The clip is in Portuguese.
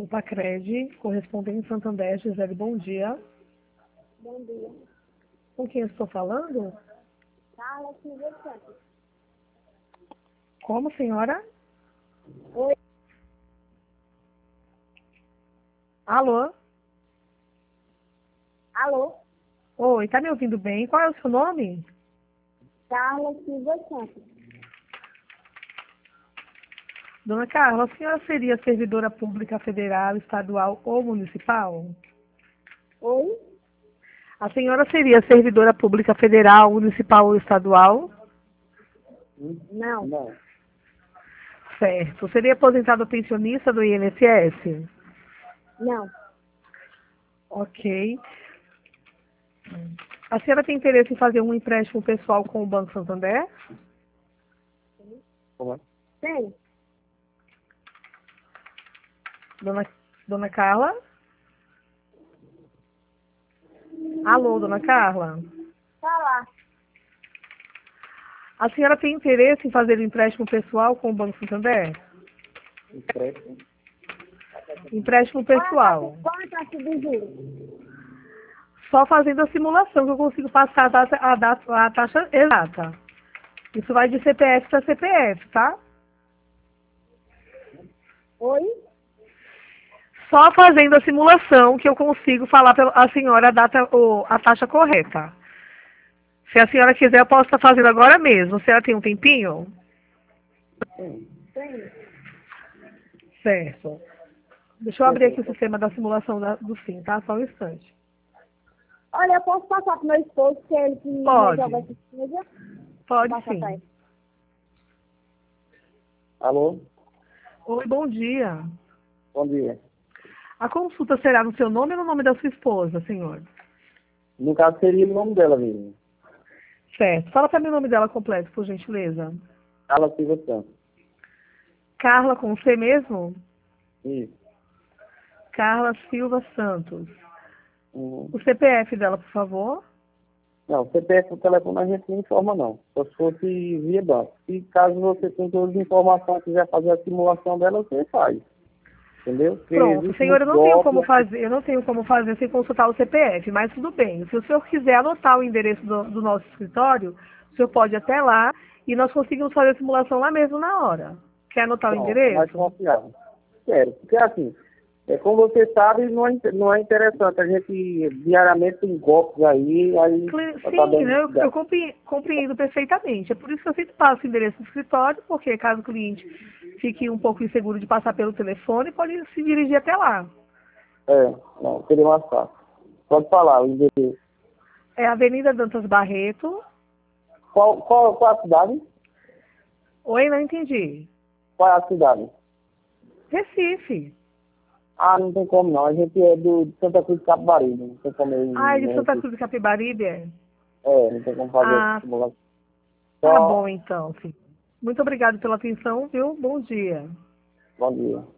O Pacred, correspondente Santander, Gisele, bom dia. Bom dia. Com quem eu estou falando? Carla Silva Santos. Como, senhora? Oi. Alô? Alô? Oi, tá me ouvindo bem? Qual é o seu nome? Carla Silva Santos. Dona Carla, a senhora seria servidora pública federal, estadual ou municipal? Oi? A senhora seria servidora pública federal, municipal ou estadual? Não. Não. Certo. Seria aposentada pensionista do INSS? Não. Ok. A senhora tem interesse em fazer um empréstimo pessoal com o Banco Santander? Como é? Tem? Dona Carla? Alô, dona Carla? Falar. A senhora tem interesse em fazer um empréstimo pessoal com o Banco Santander? Empréstimo. Empréstimo pessoal. Quanto a taxa de juros? Só fazendo a simulação que eu consigo passar a taxa exata. Isso vai de CPF para CPF, tá? Oi? Só fazendo a simulação que eu consigo falar para a senhora a taxa correta. Se a senhora quiser, eu posso estar fazendo agora mesmo. A senhora tem um tempinho? Sim. Tem. Certo. Deixa eu abrir aqui o sistema da simulação do SIM, tá? Só um instante. Olha, eu posso passar pro meu esposo, que é ele que Pode. resolve essa coisa? Pode Passa pra sim. ele. Alô? Oi, bom dia. Bom dia. A consulta será no seu nome ou no nome da sua esposa, senhor? No caso, seria o nome dela mesmo. Certo. Fala para mim o nome dela completo, por gentileza. Carla Silva Santos. Carla com C mesmo? Isso. Carla Silva Santos. Uhum. O CPF dela, por favor. Não, CPF o telefone a gente não informa, não. Só se fosse via banco. E caso você tenha todas as informações e quiser fazer a simulação dela, você faz. Entendeu? Porque Pronto, existe senhor, muito golpe. eu não tenho como fazer sem consultar o CPF, mas tudo bem. Se o senhor quiser anotar o endereço do nosso escritório, o senhor pode ir até lá e nós conseguimos fazer a simulação lá mesmo na hora. Quer anotar o Pronto, mais endereço? confiável. Sério, porque assim, como você sabe, não é interessante. A gente diariamente tem golpes aí tá Sim, dando. né, eu compreendo perfeitamente. É por isso que eu sempre passo o endereço do escritório, porque caso o cliente fique um pouco inseguro de passar pelo telefone, pode se dirigir até lá. Não, seria mais fácil. Pode falar, o endereço. É Avenida Dantas Barreto. Qual a cidade? Oi, não entendi. Qual é a cidade? Recife. Ah, não tem como não. A gente é de Santa Cruz de Capibaribe. Não tem como ir Ah, é de no Santa Recife. Cruz do Capibaribe, é? Não tem como fazer essa Ah, simulação. tá Só, bom então, sim. Muito obrigado pela atenção, viu? Bom dia. bom dia.